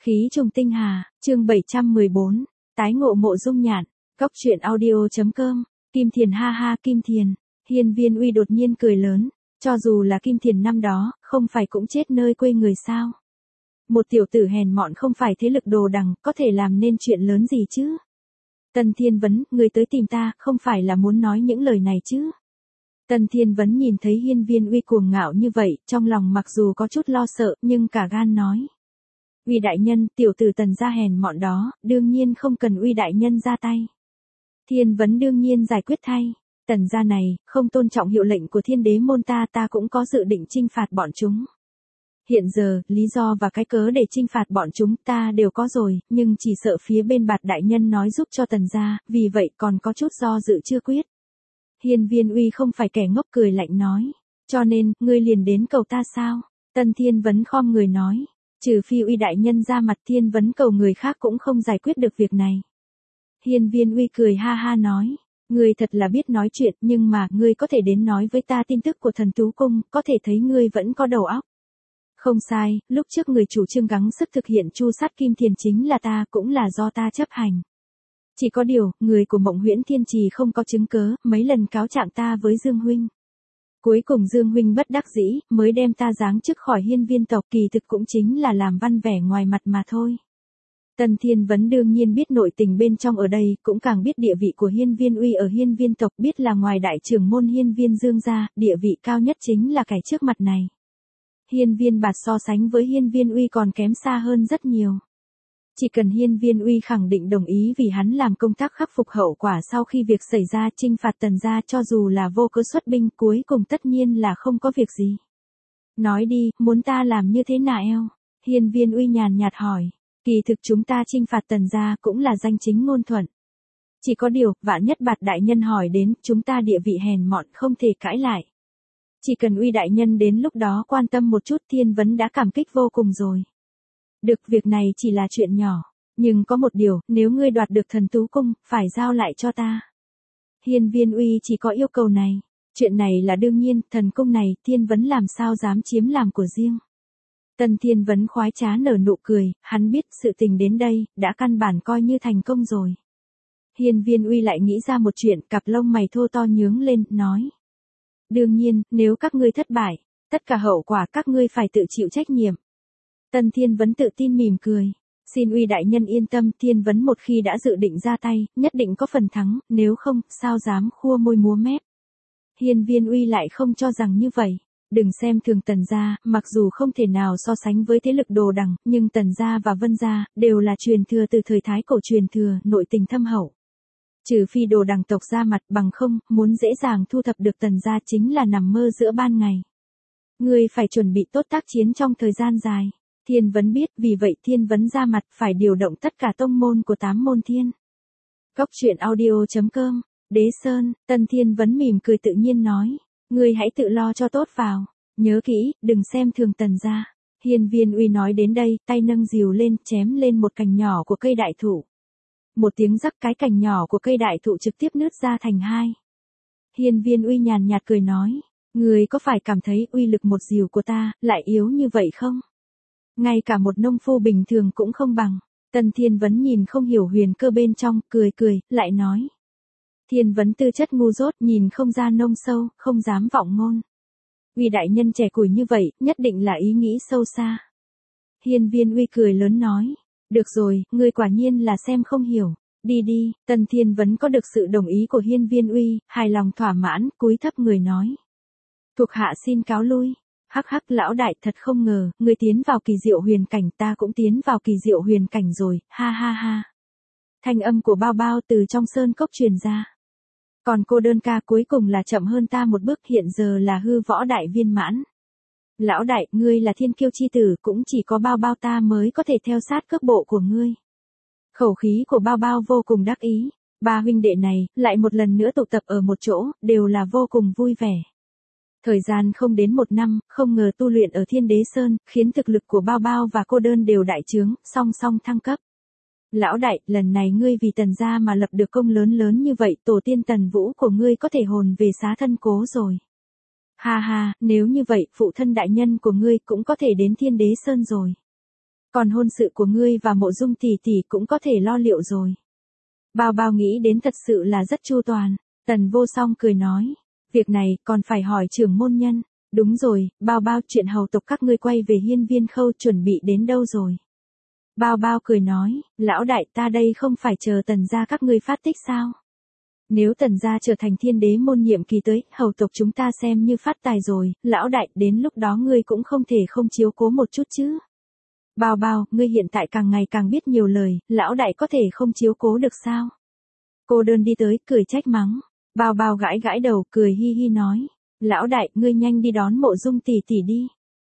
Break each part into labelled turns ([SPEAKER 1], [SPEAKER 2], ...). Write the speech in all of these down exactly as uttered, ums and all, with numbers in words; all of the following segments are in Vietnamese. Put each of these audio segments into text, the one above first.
[SPEAKER 1] Khí trùng tinh hà, chương bảy trăm mười bốn, tái ngộ Mộ Dung Nhạn, Cốc truyện audio.com, Kim Thiền ha ha Kim Thiền, Hiên Viên Uy đột nhiên cười lớn, cho dù là Kim Thiền năm đó, không phải cũng chết nơi quê người sao. Một tiểu tử hèn mọn không phải thế lực đồ đằng, có thể làm nên chuyện lớn gì chứ. Tần Thiên Vấn, người tới tìm ta, không phải là muốn nói những lời này chứ. Tần Thiên Vấn nhìn thấy Hiên Viên Uy cuồng ngạo như vậy, trong lòng mặc dù có chút lo sợ, nhưng cả gan nói. Uy đại nhân, tiểu tử Tần gia hèn mọn đó, đương nhiên không cần Uy đại nhân ra tay. Thiên Vấn đương nhiên giải quyết thay. Tần gia này, không tôn trọng hiệu lệnh của Thiên Đế môn ta, ta cũng có dự định trinh phạt bọn chúng. Hiện giờ, lý do và cái cớ để trinh phạt bọn chúng ta đều có rồi, nhưng chỉ sợ phía bên Bạt đại nhân nói giúp cho Tần gia, vì vậy còn có chút do dự chưa quyết. Hiên Viên Uy không phải kẻ ngốc, cười lạnh nói, cho nên, ngươi liền đến cầu ta sao? Tần Thiên Vấn khom người nói, trừ phi Uy đại nhân ra mặt, Thiên Vấn cầu người khác cũng không giải quyết được việc này. Hiên Viên Uy cười ha ha nói, ngươi thật là biết nói chuyện, nhưng mà, ngươi có thể đến nói với ta tin tức của Thần Tú Cung, có thể thấy ngươi vẫn có đầu óc. Không sai, lúc trước người chủ trương gắng sức thực hiện chu sát Kim Thiền chính là ta, cũng là do ta chấp hành. Chỉ có điều, người của Mộng Huyễn Thiên Trì không có chứng cớ, mấy lần cáo trạng ta với Dương Huynh. Cuối cùng Dương Huynh bất đắc dĩ, mới đem ta giáng chức khỏi Hiên Viên tộc, kỳ thực cũng chính là làm văn vẻ ngoài mặt mà thôi. Tần Thiên Vấn đương nhiên biết nội tình bên trong ở đây, cũng càng biết địa vị của Hiên Viên Uy ở Hiên Viên tộc, biết là ngoài đại trưởng môn Hiên Viên Dương gia, địa vị cao nhất chính là kẻ trước mặt này. Hiên Viên Bạt so sánh với Hiên Viên Uy còn kém xa hơn rất nhiều. Chỉ cần Hiên Viên Uy khẳng định đồng ý vì hắn làm công tác khắc phục hậu quả sau khi việc xảy ra, trinh phạt Tần gia, cho dù là vô cớ xuất binh, cuối cùng tất nhiên là không có việc gì. Nói đi, muốn ta làm như thế nào? Hiên Viên Uy nhàn nhạt hỏi. Kỳ thực chúng ta trinh phạt Tần gia cũng là danh chính ngôn thuận. Chỉ có điều, vạn nhất Bạt đại nhân hỏi đến, chúng ta địa vị hèn mọn không thể cãi lại. Chỉ cần Uy đại nhân đến lúc đó quan tâm một chút, Thiên Vấn đã cảm kích vô cùng rồi. Được, việc này chỉ là chuyện nhỏ, nhưng có một điều, nếu ngươi đoạt được Thần Tú Cung, phải giao lại cho ta. Hiên Viên Uy chỉ có yêu cầu này. Chuyện này là đương nhiên, thần cung này, Thiên Vấn làm sao dám chiếm làm của riêng. Tần Thiên Vấn khoái trá nở nụ cười, hắn biết sự tình đến đây, đã căn bản coi như thành công rồi. Hiên Viên Uy lại nghĩ ra một chuyện, cặp lông mày thô to nhướng lên, nói. Đương nhiên, nếu các ngươi thất bại, tất cả hậu quả các ngươi phải tự chịu trách nhiệm. Tần Thiên Vấn tự tin mỉm cười. Xin Uy đại nhân yên tâm, Thiên Vấn một khi đã dự định ra tay, nhất định có phần thắng, nếu không, sao dám khua môi múa mép. Hiên Viên Uy lại không cho rằng như vậy. Đừng xem thường Tần gia, mặc dù không thể nào so sánh với thế lực đồ đằng, nhưng Tần gia và Vân gia, đều là truyền thừa từ thời Thái Cổ truyền thừa, nội tình thâm hậu. Trừ phi đồ đằng tộc ra mặt, bằng không, muốn dễ dàng thu thập được Tần gia chính là nằm mơ giữa ban ngày. Ngươi phải chuẩn bị tốt tác chiến trong thời gian dài. Thiên Vấn biết, vì vậy Thiên Vấn ra mặt, phải điều động tất cả tông môn của tám môn thiên. Cốc truyện audio.com, Đế Sơn, Tần Thiên Vấn mỉm cười tự nhiên nói. Ngươi hãy tự lo cho tốt vào, nhớ kỹ, đừng xem thường Tần gia. Hiên Viên Uy nói đến đây, tay nâng rìu lên, chém lên một cành nhỏ của cây đại thụ. Một tiếng rắc, cái cành nhỏ của cây đại thụ trực tiếp nứt ra thành hai. Hiên Viên Uy nhàn nhạt cười nói, ngươi có phải cảm thấy uy lực một rìu của ta, lại yếu như vậy không? Ngay cả một nông phu bình thường cũng không bằng. Tần Thiên Vấn nhìn không hiểu huyền cơ bên trong, cười cười, lại nói. Thiên Vấn tư chất ngu dốt, nhìn không ra nông sâu, không dám vọng ngôn. Uy đại nhân trẻ củi như vậy, nhất định là ý nghĩ sâu xa. Hiên Viên Uy cười lớn nói. Được rồi, ngươi quả nhiên là xem không hiểu. Đi đi. Tần Thiên Vấn có được sự đồng ý của Hiên Viên Uy, hài lòng thỏa mãn, cúi thấp người nói. Thuộc hạ xin cáo lui. Hắc hắc lão đại, thật không ngờ, ngươi tiến vào kỳ diệu huyền cảnh, ta cũng tiến vào kỳ diệu huyền cảnh rồi, ha ha ha. Thanh âm của Bao Bao từ trong sơn cốc truyền ra. Còn cô đơn ca cuối cùng là chậm hơn ta một bước, hiện giờ là hư võ đại viên mãn. Lão đại, ngươi là thiên kiêu chi tử, cũng chỉ có Bao Bao ta mới có thể theo sát cước bộ của ngươi. Khẩu khí của Bao Bao vô cùng đắc ý. Ba huynh đệ này, lại một lần nữa tụ tập ở một chỗ, đều là vô cùng vui vẻ. Thời gian không đến một năm, không ngờ tu luyện ở Thiên Đế Sơn, khiến thực lực của Bao Bao và cô đơn đều đại trướng, song song thăng cấp. Lão đại, lần này ngươi vì Tần gia mà lập được công lớn lớn như vậy, tổ tiên Tần Vũ của ngươi có thể hồn về xá thân cố rồi. Ha ha, nếu như vậy, phụ thân đại nhân của ngươi cũng có thể đến Thiên Đế Sơn rồi. Còn hôn sự của ngươi và Mộ Dung tỷ tỷ cũng có thể lo liệu rồi. Bao Bao nghĩ đến thật sự là rất chu toàn. Tần Vô Song cười nói, việc này còn phải hỏi trưởng môn nhân. Đúng rồi, Bao Bao, chuyện hầu tộc các ngươi quay về Hiên Viên Khâu chuẩn bị đến đâu rồi? Bao Bao cười nói, lão đại, ta đây không phải chờ Tần gia các ngươi phát tích sao? Nếu Tần gia trở thành thiên đế môn nhiệm kỳ tới, hầu tộc chúng ta xem như phát tài rồi, lão đại, đến lúc đó ngươi cũng không thể không chiếu cố một chút chứ. Bao Bao, ngươi hiện tại càng ngày càng biết nhiều lời, lão đại có thể không chiếu cố được sao? Cô đơn đi tới, cười trách mắng. Bao Bao gãi gãi đầu, cười hi hi nói, lão đại, ngươi nhanh đi đón Mộ Dung tỷ tỷ đi.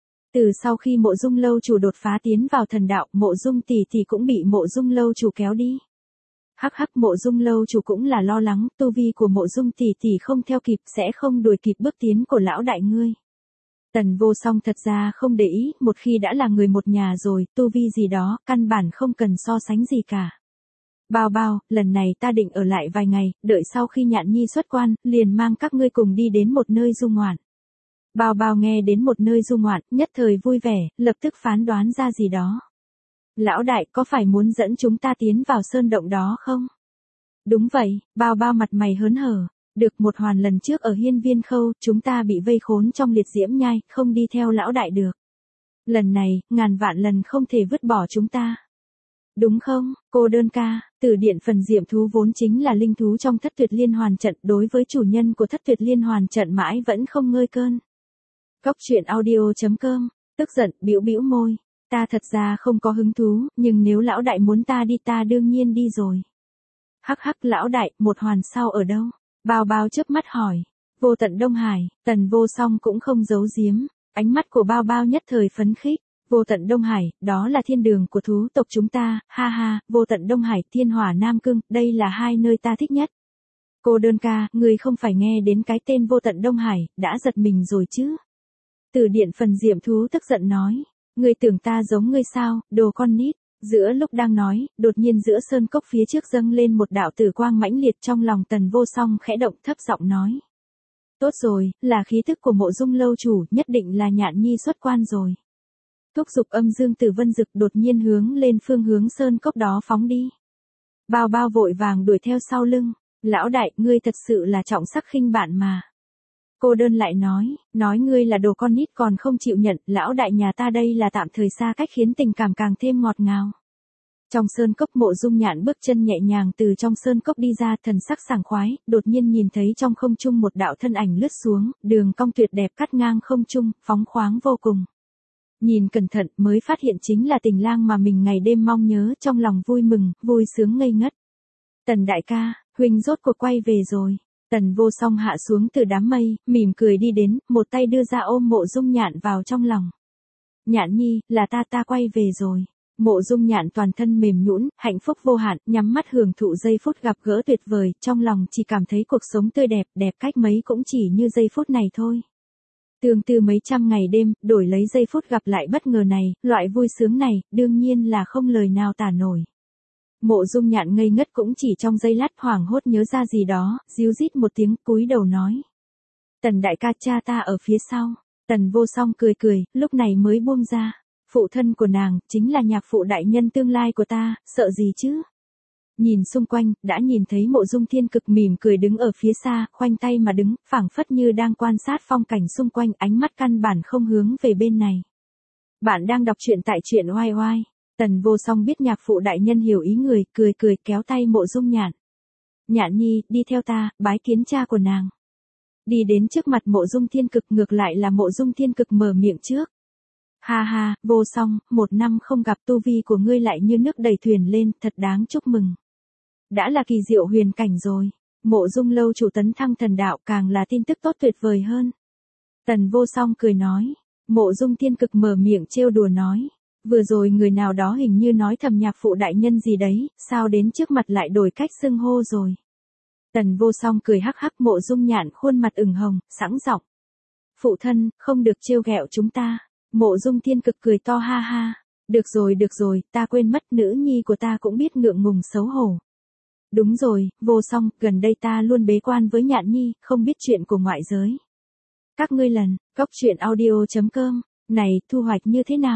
[SPEAKER 1] Từ sau khi Mộ Dung lâu chủ đột phá tiến vào thần đạo, Mộ Dung tỷ tỷ cũng bị Mộ Dung lâu chủ kéo đi. Hắc hắc, Mộ Dung lâu chủ cũng là lo lắng, tu vi của Mộ Dung tỷ tỷ không theo kịp, sẽ không đuổi kịp bước tiến của lão đại ngươi. Tần Vô Song thật ra không để ý, một khi đã là người một nhà rồi, tu vi gì đó, căn bản không cần so sánh gì cả. Bao Bao, lần này ta định ở lại vài ngày, đợi sau khi Nhạn Nhi xuất quan, liền mang các ngươi cùng đi đến một nơi du ngoạn. Bao Bao nghe đến một nơi du ngoạn, nhất thời vui vẻ, lập tức phán đoán ra gì đó. Lão đại, có phải muốn dẫn chúng ta tiến vào sơn động đó không? Đúng vậy, Bao Bao mặt mày hớn hở. Được một hoàn lần trước ở Hiên Viên Khâu, chúng ta bị vây khốn trong liệt diễm nhai, không đi theo lão đại được. Lần này, ngàn vạn lần không thể vứt bỏ chúng ta. Đúng không, cô đơn ca, Tử Điện phần diệm thú vốn chính là linh thú trong Thất Tuyệt Liên Hoàn trận, đối với chủ nhân của Thất Tuyệt Liên Hoàn trận mãi vẫn không ngơi cơn. Cốc truyện audio chấm com, tức giận, bĩu bĩu môi, ta thật ra không có hứng thú, nhưng nếu lão đại muốn ta đi ta đương nhiên đi rồi. Hắc hắc, lão đại, một hoàn sau ở đâu? Bao Bao chớp mắt hỏi. Vô Tận Đông Hải. Tần Vô Song cũng không giấu giếm, ánh mắt của Bao Bao nhất thời phấn khích. Vô Tận Đông Hải, đó là thiên đường của thú tộc chúng ta, ha ha, Vô Tận Đông Hải, Thiên Hỏa Nam Cương, đây là hai nơi ta thích nhất. Cô đơn ca, người không phải nghe đến cái tên Vô Tận Đông Hải, đã giật mình rồi chứ? Tử Điện phần diệm thú tức giận nói, người tưởng ta giống ngươi sao, đồ con nít. Giữa lúc đang nói, đột nhiên giữa sơn cốc phía trước dâng lên một đạo tử quang mãnh liệt, trong lòng Tần Vô Song khẽ động, thấp giọng nói. Tốt rồi, là khí thức của Mộ Dung lâu chủ, nhất định là Nhạn Nhi xuất quan rồi. Thúc giục âm dương tử vân dực đột nhiên hướng lên phương hướng sơn cốc đó phóng đi. Bao Bao vội vàng đuổi theo sau lưng. Lão đại, ngươi thật sự là trọng sắc khinh bạn mà. Cô đơn lại nói, nói ngươi là đồ con nít còn không chịu nhận, lão đại nhà ta đây là tạm thời xa cách khiến tình cảm càng thêm ngọt ngào. Trong sơn cốc, Mộ Dung Nhạn bước chân nhẹ nhàng từ trong sơn cốc đi ra, thần sắc sảng khoái, đột nhiên nhìn thấy trong không trung một đạo thân ảnh lướt xuống, đường cong tuyệt đẹp cắt ngang không trung, phóng khoáng vô cùng. Nhìn cẩn thận mới phát hiện chính là Tình Lang mà mình ngày đêm mong nhớ, trong lòng vui mừng, vui sướng ngây ngất. Tần đại ca, huynh rốt cuộc quay về rồi. Tần Vô Song hạ xuống từ đám mây, mỉm cười đi đến, một tay đưa ra ôm Mộ Dung Nhạn vào trong lòng. Nhạn Nhi, là ta ta quay về rồi. Mộ Dung Nhạn toàn thân mềm nhũn, hạnh phúc vô hạn, nhắm mắt hưởng thụ giây phút gặp gỡ tuyệt vời, trong lòng chỉ cảm thấy cuộc sống tươi đẹp, đẹp cách mấy cũng chỉ như giây phút này thôi. Tương tư mấy trăm ngày đêm, đổi lấy giây phút gặp lại bất ngờ này, loại vui sướng này, đương nhiên là không lời nào tả nổi. Mộ Dung Nhạn ngây ngất cũng chỉ trong giây lát, hoảng hốt nhớ ra gì đó, ríu rít một tiếng, cúi đầu nói. Tần đại ca, cha ta ở phía sau. Tần Vô Song cười cười, lúc này mới buông ra. Phụ thân của nàng, chính là nhạc phụ đại nhân tương lai của ta, sợ gì chứ? Nhìn xung quanh, đã nhìn thấy Mộ Dung Thiên Cực mỉm cười đứng ở phía xa, khoanh tay mà đứng, phảng phất như đang quan sát phong cảnh xung quanh, ánh mắt căn bản không hướng về bên này. Bạn đang đọc truyện tại truyện oai oai. Tần Vô Song biết nhạc phụ đại nhân hiểu ý người, cười cười kéo tay Mộ Dung Nhạn. Nhạn Nhi, đi theo ta, bái kiến cha của nàng. Đi đến trước mặt Mộ Dung Thiên Cực, ngược lại là Mộ Dung Thiên Cực mở miệng trước. Ha ha, Vô Song, một năm không gặp, tu vi của ngươi lại như nước đầy thuyền lên, thật đáng chúc mừng. Đã là kỳ diệu huyền cảnh rồi. Mộ Dung lâu chủ tấn thăng thần đạo, càng là tin tức tốt tuyệt vời hơn. Tần Vô Song cười nói. Mộ Dung Thiên Cực mở miệng trêu đùa nói. Vừa rồi người nào đó hình như nói thầm nhạc phụ đại nhân gì đấy, sao đến trước mặt lại đổi cách xưng hô rồi. Tần Vô Song cười hắc hắc, Mộ Dung Nhạn khuôn mặt ửng hồng, sẵn giọng. Phụ thân, không được trêu ghẹo chúng ta. Mộ Dung Thiên Cực cười to ha ha. Được rồi được rồi, ta quên mất, nữ nhi của ta cũng biết ngượng ngùng xấu hổ. Đúng rồi, Vô Song, gần đây ta luôn bế quan với Nhạn Nhi, không biết chuyện của ngoại giới. Các ngươi lần, cốc truyện audio chấm com, này, thu hoạch như thế nào?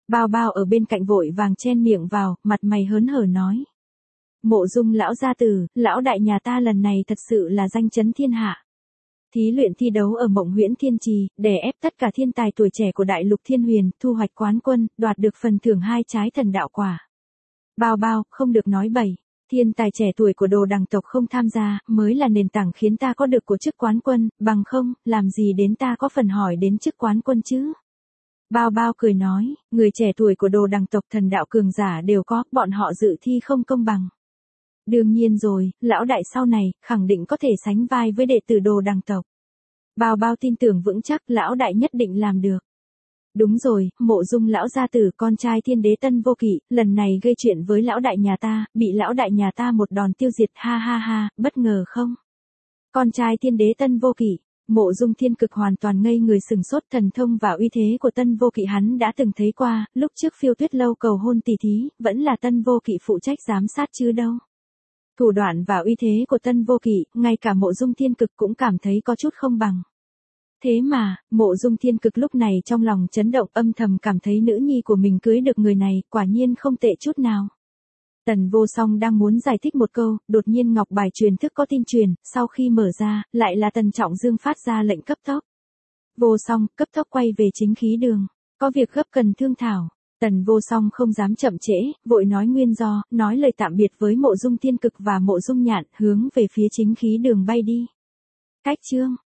[SPEAKER 1] Bao bao ở bên cạnh vội vàng chen miệng vào, mặt mày hớn hở nói. Mộ Dung lão gia tử, lão đại nhà ta lần này thật sự là danh chấn thiên hạ. Thí luyện thi đấu ở Mộng Huyễn Thiên Trì, đè ép tất cả thiên tài tuổi trẻ của Đại Lục Thiên Huyền, thu hoạch quán quân, đoạt được phần thưởng hai trái thần đạo quả. Bao bao, không được nói bậy. Thiên tài trẻ tuổi của Đồ Đằng tộc không tham gia, mới là nền tảng khiến ta có được của chức quán quân, bằng không, làm gì đến ta có phần hỏi đến chức quán quân chứ. Bao bao cười nói, người trẻ tuổi của Đồ Đằng tộc thần đạo cường giả đều có, bọn họ dự thi không công bằng. Đương nhiên rồi, lão đại sau này, khẳng định có thể sánh vai với đệ tử Đồ Đằng tộc. Bao bao tin tưởng vững chắc lão đại nhất định làm được. Đúng rồi, Mộ Dung lão gia tử, con trai Thiên Đế Tân Vô Kỵ, lần này gây chuyện với lão đại nhà ta, bị lão đại nhà ta một đòn tiêu diệt, ha ha ha, bất ngờ không? Con trai Thiên Đế Tân Vô Kỵ, Mộ Dung Thiên Cực hoàn toàn ngây người, sừng sốt. Thần thông và uy thế của Tân Vô Kỵ hắn đã từng thấy qua, lúc trước Phiêu Tuyết lâu cầu hôn tỷ thí, vẫn là Tân Vô Kỵ phụ trách giám sát chứ đâu. Thủ đoạn và uy thế của Tân Vô Kỵ, ngay cả Mộ Dung Thiên Cực cũng cảm thấy có chút không bằng. Thế mà, Mộ Dung Thiên Cực lúc này trong lòng chấn động, âm thầm cảm thấy nữ nhi của mình cưới được người này, quả nhiên không tệ chút nào. Tần Vô Song đang muốn giải thích một câu, đột nhiên ngọc bài truyền thức có tin truyền, sau khi mở ra, lại là Tần Trọng Dương phát ra lệnh cấp tốc. Vô Song, cấp tốc quay về chính khí đường, có việc gấp cần thương thảo. Tần Vô Song không dám chậm trễ, vội nói nguyên do, nói lời tạm biệt với Mộ Dung Thiên Cực và Mộ Dung Nhạn, hướng về phía chính khí đường bay đi. Cách chương